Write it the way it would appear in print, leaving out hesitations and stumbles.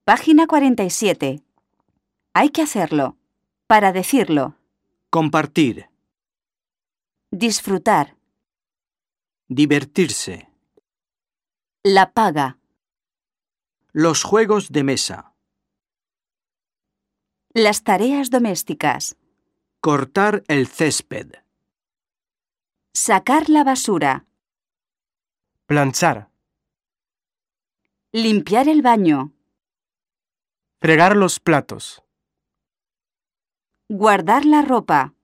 Página 47. Hay que hacerlo. Para decirlo. Compartir. Disfrutar. Divertirse. La paga. Los juegos de mesa. Las tareas domésticas. Cortar el césped. Sacar la basura. Planchar. Limpiar el baño. Fregar los platos. Guardar la ropa.